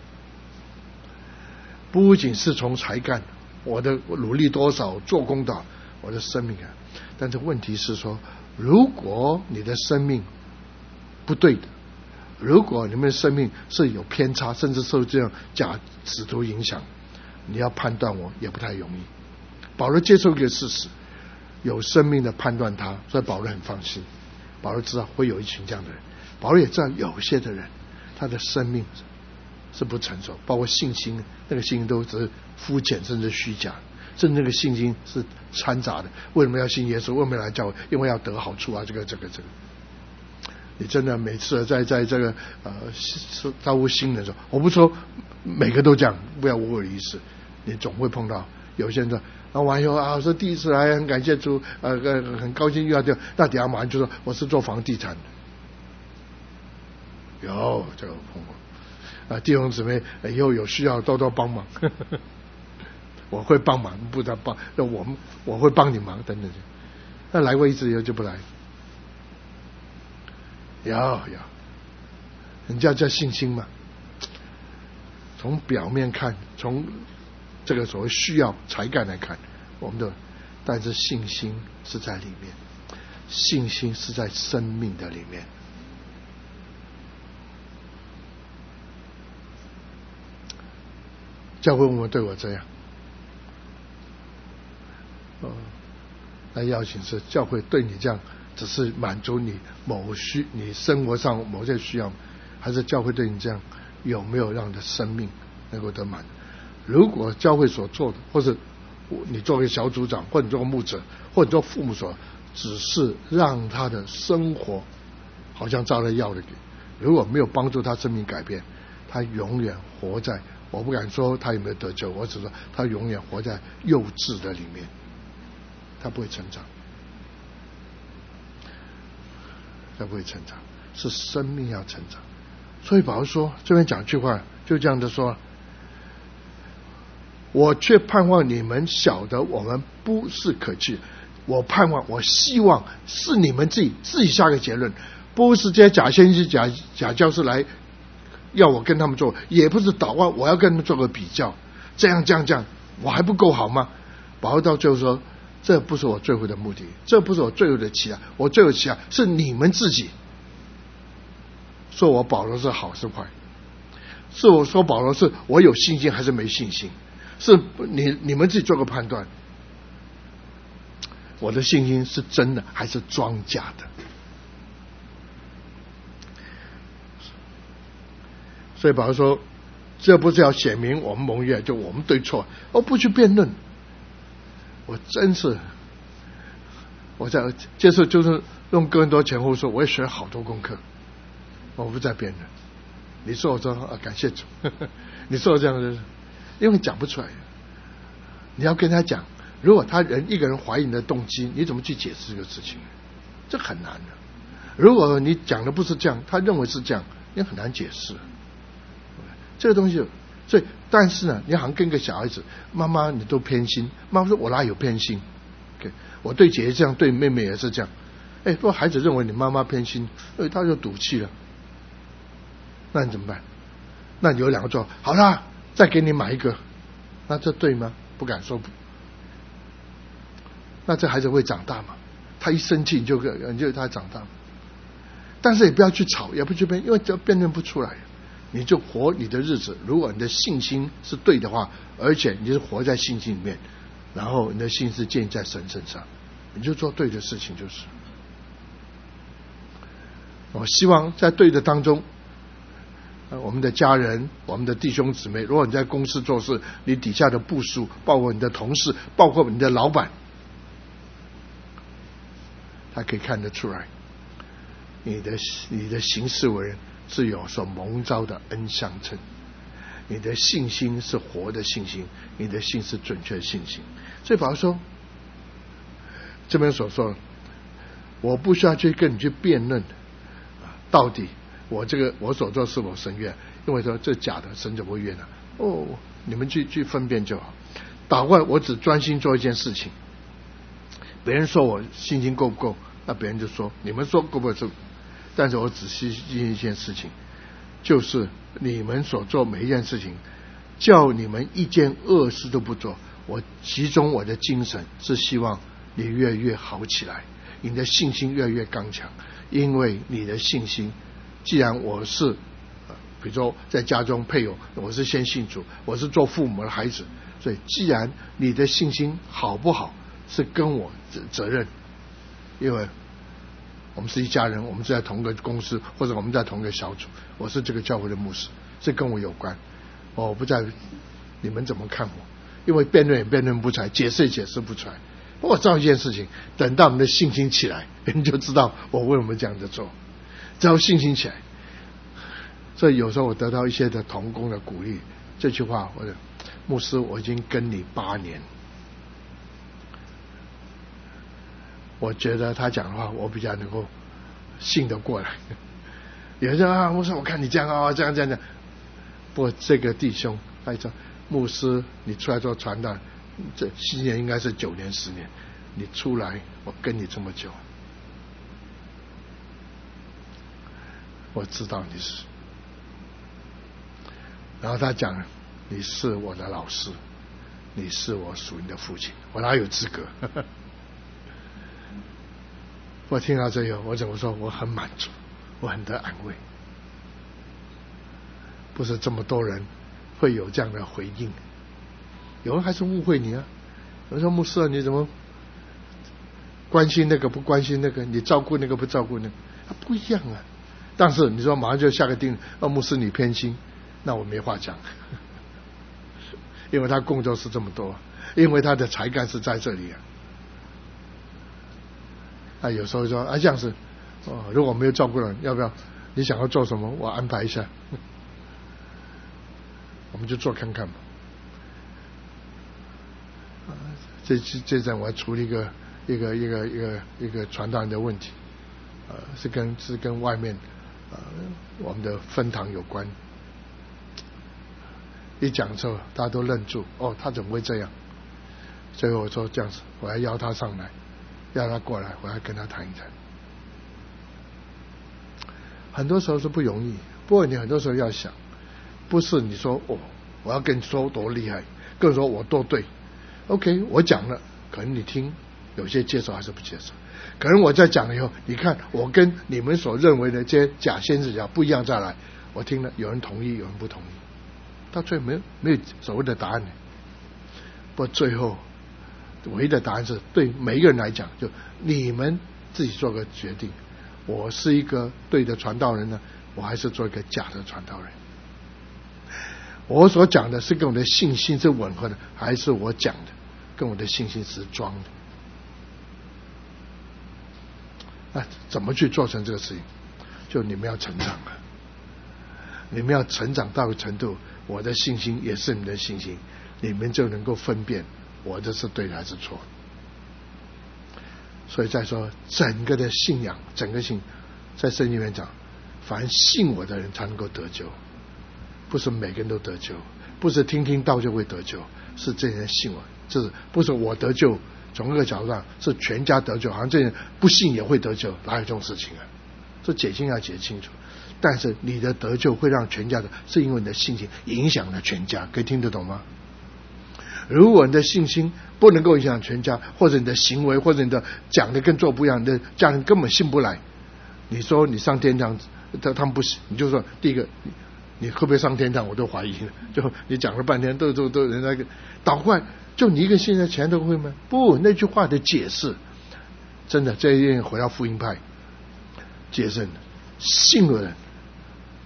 不仅是从才干，我的努力多少，做工的，我的生命啊。但是问题是说，如果你的生命不对的，如果你们的生命是有偏差，甚至受这样假使徒影响，你要判断我也不太容易。保罗接受一个事实，有生命的判断他，所以保罗很放心。保罗知道会有一群这样的人，保罗也知道有些的人他的生命是不成熟，包括信心，那个信心都只是肤浅甚至虚假，甚至那个信心是掺杂的。为什么要信耶稣？为什么要来教会？因为要得好处啊！这个这个这个，你真的每次在在这个呃招呼新人的时候，我不说每个都这样，不要误会的意思，你总会碰到有些人说。啊，完以后啊，说第一次来很感谢主，呃，很高兴遇到这，那底下马上就说我是做房地产的，有这个碰过，啊，弟兄姊妹以后有需要多多帮忙，呵呵我会帮忙，不知道帮，那我们我会帮你忙等等，那来过一次以后就不来，有有，人家叫信心嘛，从表面看，从这个所谓需要才干来看，我们的，但是信心是在里面，信心是在生命的里面。教会我们对我这样，哦，那邀请是教会对你这样，只是满足你某需你生活上某些需要，还是教会对你这样有没有让你的生命能够得满？如果教会所做的，或者你作为小组长，或者做个牧者，或者做父母所，只是让他的生活好像照了要的给，如果没有帮助他生命改变，他永远活在，我不敢说他有没有得救，我只说他永远活在幼稚的里面，他不会成长，他不会成长，是生命要成长。所以保罗说，这边讲句话就这样的说，我却盼望你们晓得我们不是可弃，我盼望我希望是你们自己自己下个结论，不是这些假先知假假教师来要我跟他们做，也不是祷告我要跟他们做个比较，这样这样这样我还不够好吗？保罗到最后说，这不是我最后的目的，这不是我最后的期待，我最后的期待是你们自己说我保罗是好是坏，是我说保罗是我有信心还是没信心，是你你们自己做个判断，我的信心是真的还是装假的。所以保罗说，这不是要显明我们蒙悦，就我们对错，而不去辩论。我真是，我在接受就是用哥林多前后说，我也学了好多功课，我不再辩论。你说我说啊，感谢主，呵呵你说我这样的，因为讲不出来。你要跟他讲，如果他人一个人怀疑你的动机，你怎么去解释这个事情？这很难的。如果你讲的不是这样，他认为是这样，你很难解释。这个东西，所以但是呢，你好像跟个小孩子，妈妈你都偏心，妈妈说我哪有偏心 ？OK， 我对姐姐这样，对妹妹也是这样。哎，如果孩子认为你妈妈偏心，哎，他就赌气了。那你怎么办？那你有两个做，好啦，再给你买一个，那这对吗？不敢说不。那这孩子会长大吗？他一生气你就你就他长大，但是也不要去吵，也不去辩，因为这辩论不出来。你就活你的日子，如果你的信心是对的话，而且你是活在信心里面，然后你的心是建立在神身上，你就做对的事情就是。我希望在对的当中， 我们的家人，我们的弟兄姊妹，如果你在公司做事，你底下的部属，包括你的同事，包括你的老板，他可以看得出来，你的你的行事为人是有所蒙召的恩相称，你的信心是活的信心，你的信是准确的信心。所以保罗说，这边所说，我不需要去跟你去辩论，到底我这个我所做是否神悦，因为说这假的，神怎么会悦呢？哦，你们去去分辨就好。祷告我只专心做一件事情，别人说我信心够不够，那别人就说你们说够不够，但是我只细进一件事情，就是你们所做每一件事情，叫你们一件恶事都不做。我集中我的精神是希望你越来越好起来，你的信心越来越刚强，因为你的信心，既然我是比如说在家中配偶，我是先信主，我是做父母的孩子，所以既然你的信心好不好是跟我责任，因为我们是一家人，我们是在同个公司，或者我们在同个小组，我是这个教会的牧师，这跟我有关，我不在你们怎么看我，因为辩论也辩论不出来，解释也解释不出来。我知道一件事情，等到我们的信心起来，你就知道我为什么这样子做。只要信心起来，所以有时候我得到一些的同工的鼓励，这句话，我的牧师，我已经跟你八年，我觉得他讲的话，我比较能够信得过来。有人说啊，牧师，我看你这样啊，这样这样这样。不过这个弟兄他说，牧师，你出来做传道，这今年应该是九年十年，你出来我跟你这么久，我知道你是。然后他讲，你是我的老师，你是我属灵的父亲，我哪有资格？我听到这个，我怎么说？我很满足，我很得安慰。不是这么多人会有这样的回应，有人还是误会你啊。有人说，牧师啊，你怎么关心那个不关心那个，你照顾那个不照顾那个，它不一样啊。但是你说马上就下个定，哦，牧师你偏心，那我没话讲，因为他工作是这么多，因为他的才干是在这里啊。啊，有时候说啊，这样子，哦，如果没有照顾人，要不要？你想要做什么，我安排一下，我们就做看看吧。啊，这这阵我还处理一个一个一个一个一个传道人的问题，呃，是跟是跟外面呃我们的分堂有关。一讲之后，大家都愣住，哦，他怎么会这样？所以我说这样子，我还邀他上来。要他过来，我要跟他谈一谈。很多时候是不容易，不过你很多时候要想，不是你说哦，我要跟你说多厉害，跟你说我多对。OK， 我讲了，可能你听有些接受还是不接受。可能我在讲了以后，你看我跟你们所认为的这些假先知讲不一样，再来，我听了有人同意，有人不同意，到最后没有没有所谓的答案呢。不过最后。唯一的答案是对每一个人来讲，就你们自己做个决定，我是一个对的传道人呢，我还是做一个假的传道人？我所讲的是跟我的信心是吻合的，还是我讲的跟我的信心是装的？那怎么去做成这个事情？就你们要成长了，你们要成长到一个程度，我的信心也是你们的信心，你们就能够分辨我这是对还是错。所以再说整个的信仰，整个信在圣经里面讲，凡信我的人才能够得救，不是每个人都得救，不是听听道就会得救，是这人信我，这是不是我得救？从这个角度上是全家得救，好像这人不信也会得救，哪有这种事情啊？这解经要解清楚。但是你的得救会让全家的，是因为你的信心影响了全家，可以听得懂吗？如果你的信心不能够影响全家，或者你的行为，或者你的讲的跟做不一样，你的家人根本信不来。你说你上天堂，他他们不信，你就说第一个，你会不会上天堂，我都怀疑了。就你讲了半天，都都都人家倒过来，就你一个信在前头会吗？不，那句话的解释，真的这一点回到福音派，解释信的人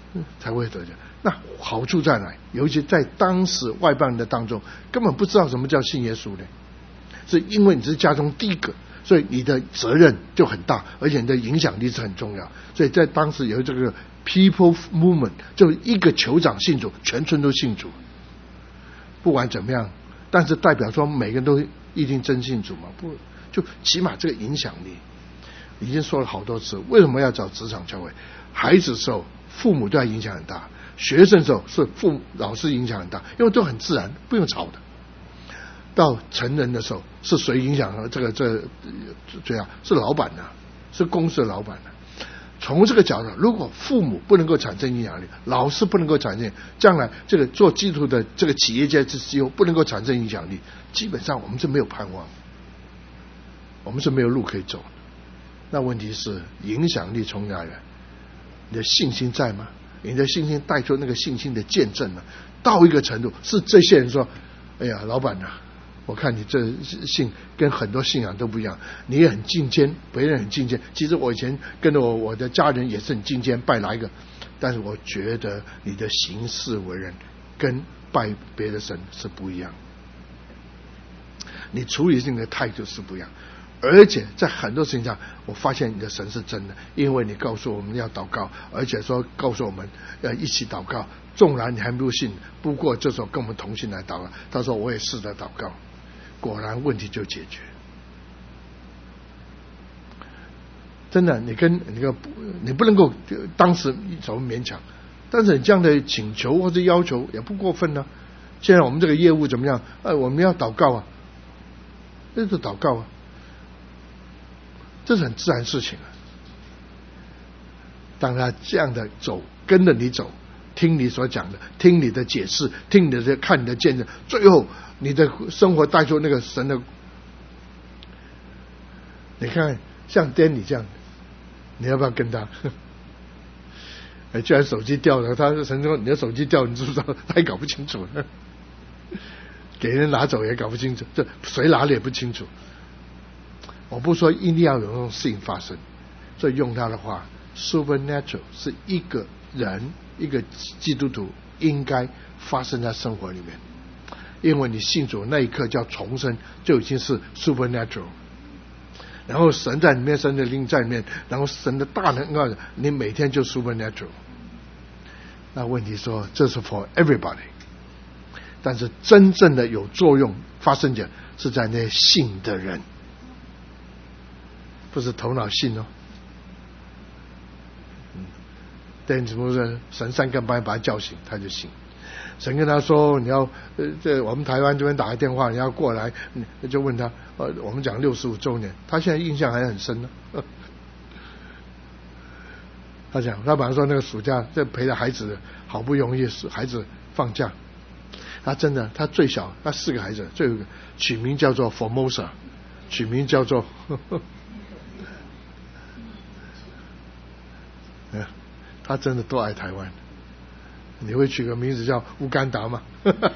才会得救。那好处在哪？尤其在当时外邦人的当中，根本不知道什么叫信耶稣的，是因为你是家中第一个，所以你的责任就很大，而且你的影响力是很重要。所以在当时有这个 people movement， 就一个酋长信主，全村都信主。不管怎么样，但是代表说每个人都一定真信主吗？不，就起码这个影响力。已经说了好多次，为什么要找职场教会？孩子的时候，父母对他影响很大；学生的时候是父母老师影响很大，因为都很自然，不用吵的。到成人的时候，是谁影响了？这个这这样是老板呢、啊，是公司的老板呢、啊。从这个角度，如果父母不能够产生影响力，老师不能够产生，将来这个做基督的这个企业家之后不能够产生影响力，基本上我们是没有盼望，我们是没有路可以走的。那问题是影响力从哪来？你的信心在吗？你的信心带出那个信心的见证呢？到一个程度，是这些人说：“哎呀，老板啊，我看你这信跟很多信仰都不一样，你也很敬虔，别人很敬虔。其实我以前跟着我我的家人也是很敬虔，拜哪一个？但是我觉得你的行事为人跟拜别的神是不一样，你处理性的态度是不一样。”而且在很多事情上，我发现你的神是真的，因为你告诉我们要祷告，而且说告诉我们要一起祷告。纵然你还不信，不过这时候跟我们同心来祷告。他说我也试着祷告，果然问题就解决。真的，你跟你个你不能够当时怎么勉强，但是你这样的请求或者要求也不过分呢、啊。现在我们这个业务怎么样？呃，我们要祷告啊，那就祷告啊。这是很自然事情啊。当他这样的走，跟着你走，听你所讲的，听你的解释，听你的看你的见证，最后你的生活带出那个神的。你看像丹尼这样，你要不要跟他？哎，居然手机掉了，他神说你的手机掉，你知不知道？他也搞不清楚，给人拿走也搞不清楚，这谁拿了也不清楚。我不说一定要有这种事情发生，所以用他的话 ，supernatural 是一个人一个基督徒应该发生在生活里面，因为你信主那一刻叫重生，就已经是 supernatural。然后神在里面，神的灵在里面，然后神的大能，你每天就 supernatural。那问题说这是 for everybody， 但是真正的有作用发生者是在那些信的人。不是头脑信哦，嗯，但怎么说？神三更半夜把他叫醒，他就醒。神跟他说：“你要呃，这我们台湾这边打个电话，你要过来，你就问他。呃，我们讲六十五周年，他现在印象还很深呢。他讲，他本来说那个暑假这陪着孩子，好不容易孩子放假，他真的，他最小，他四个孩子，最后一个取名叫做 Formosa， 取名叫做。呵呵他真的多爱台湾，你会取个名字叫乌干达吗？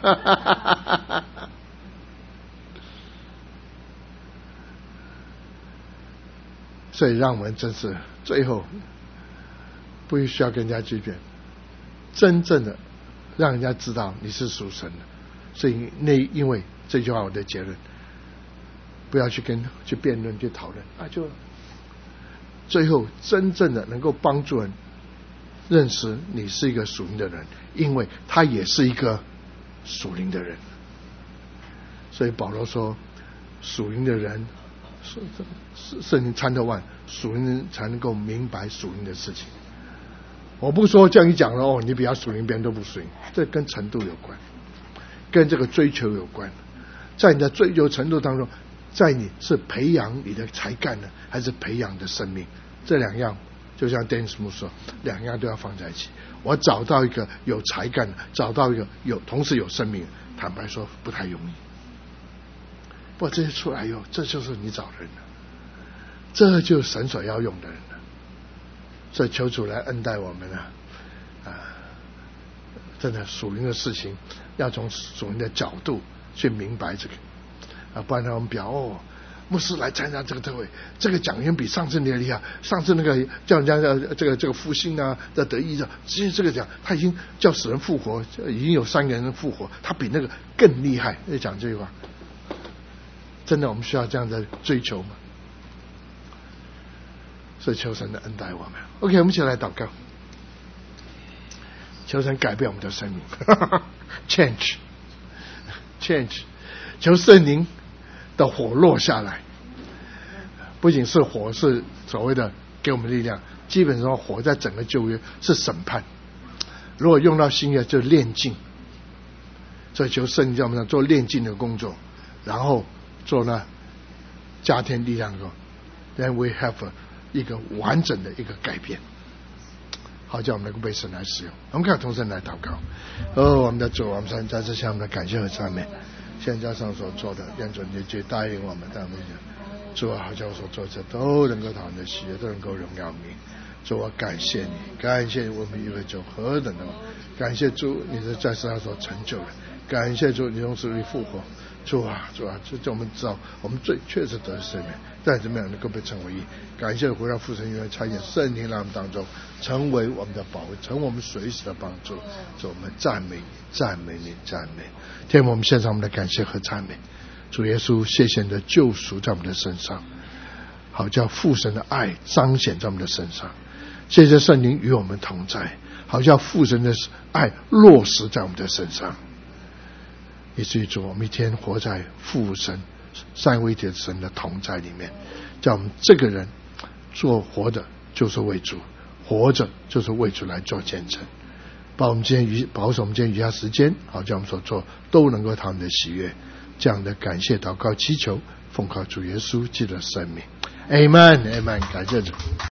所以让我们真是最后不需要跟人家争辩，真正的让人家知道你是属神的。所以那因为这句话我的结论，不要去跟去辩论去讨论啊，就最后真正的能够帮助人认识你是一个属灵的人，因为他也是一个属灵的人。所以保罗说，属灵的人，圣灵参透万，属灵人才能够明白属灵的事情。我不说这样一讲了哦，你比较属灵，别人都不属灵，这跟程度有关，跟这个追求有关。在你的追求程度当中，在你是培养你的才干呢，还是培养你的生命？这两样。就像 Dennis Moore 说，两样都要放在一起。我找到一个有才干的，找到一个有同时有生命，坦白说不太容易。不过这些出来以后，这就是你找人了，这就是神所要用的人了。所以求主来恩待我们啊！啊，真的属灵的事情，要从属灵的角度去明白这个啊，不然我们表哦牧师来参加这个特会，这个讲员比上次那个厉害，上次那个叫人家这个这个复兴啊的得意的，其实这个讲他已经叫死人复活，已经有三个人复活，他比那个更厉害。在讲这句话，真的我们需要这样的追求吗？所以求神的恩待我们。 OK， 我们一起来祷告，求神改变我们的生命change change， 求圣灵的火落下来，不仅是火是所谓的给我们力量，基本上火在整个旧约是审判，如果用到新约就炼净，所以求圣灵叫我们做炼净的工作，然后做呢加添力量的工作， then we have a, 一个完整的一个改变，好叫我们能够被神来使用。我们看同声来祷告。哦，我们的主，我们在这向我们的感谢和赞美，现在上所做的，愿主你去答应我们，但我们主啊，好叫我所做的都能够讨你的喜悦，都能够荣耀你。主啊，感谢你，感谢我们一位主何等的，感谢主你是在世上所成就的，感谢主你用死里复活。主啊，主啊，就叫我们知道我们最确实得生命，再怎么样能够被称为义。感谢回到父神因为差遣圣灵来我们当中，成为我们的保卫，成为我们随时的帮助。主，我们赞美你，赞美你，赞美。天父，我们献上我们的感谢和赞美。主耶稣，谢谢你的救赎在我们的身上，好叫父神的爱彰显在我们的身上。谢谢圣灵与我们同在，好叫父神的爱落实在我们的身上。以至于主，我们一天活在父神三位一体神的同在里面，叫我们这个人做活的就是为主，活着就是为主来做见证。把我们今天余保守我们今天余下时间，好叫我们所做都能够讨你的喜悦。这样的感谢祷告祈求，奉靠主耶稣基督的圣名 ，Amen Amen， 感谢主。